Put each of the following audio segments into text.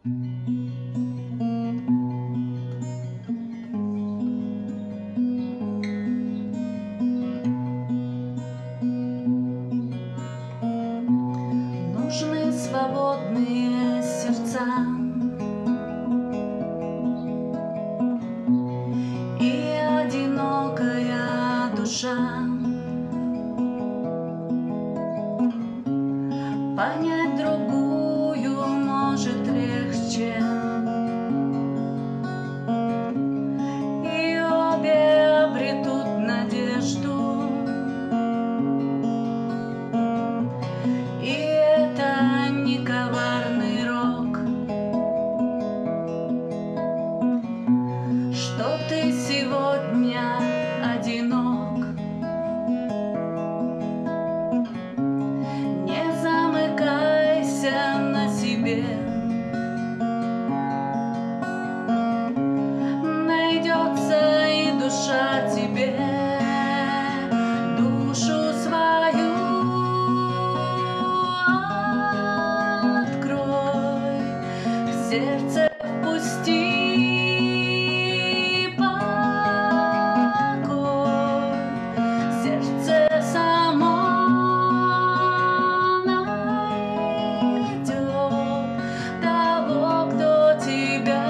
Нужны свободные сердца и одинокая душа. Понять другую может легче, и обе обретут надежду. И это не коварный рок, что ты сегодня одинок. Не замыкайся на себе, найдется и душа тебе. Душу свою открой, в сердце впусти покой, сердце само того, кто тебя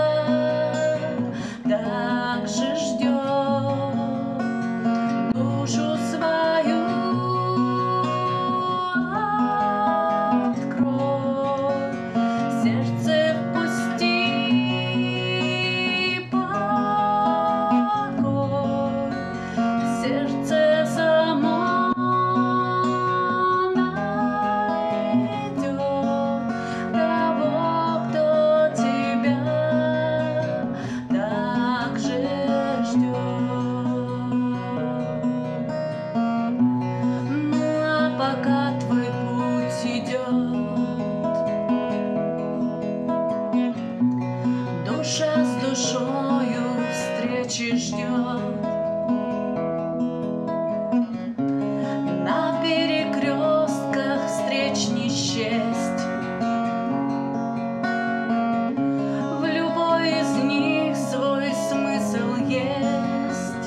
так же ждет. Душу свою открой, сердце впусти покой, сердце само пока твой путь идет. Душа с душою встречи ждет. На перекрестках встреч не счесть. В любой из них свой смысл есть.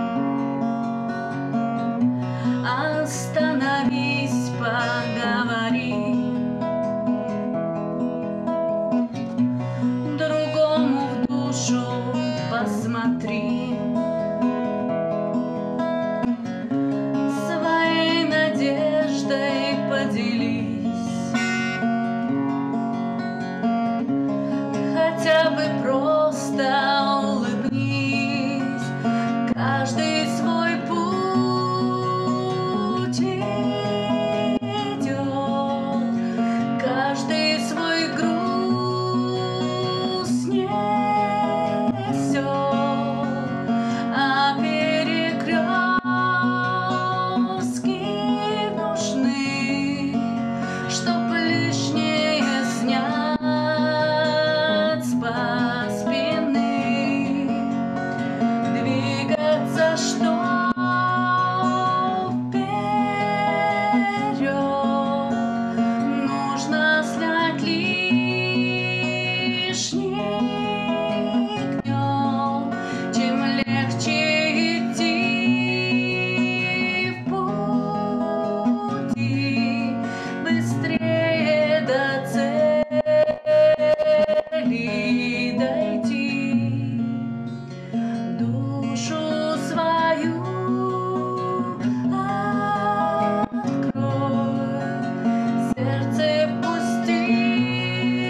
Остановись, поговори, другому в душу посмотри, своей надеждой поделись, хотя бы просто улыбнись. Каждый свой путь идет, каждый свой груз несет, а перекрестки нужны, чтоб лишнее снять с спины, двигаться, что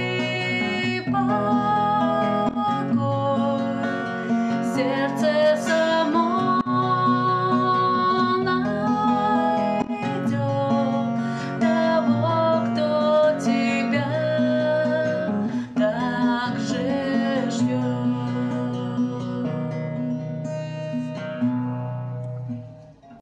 сердце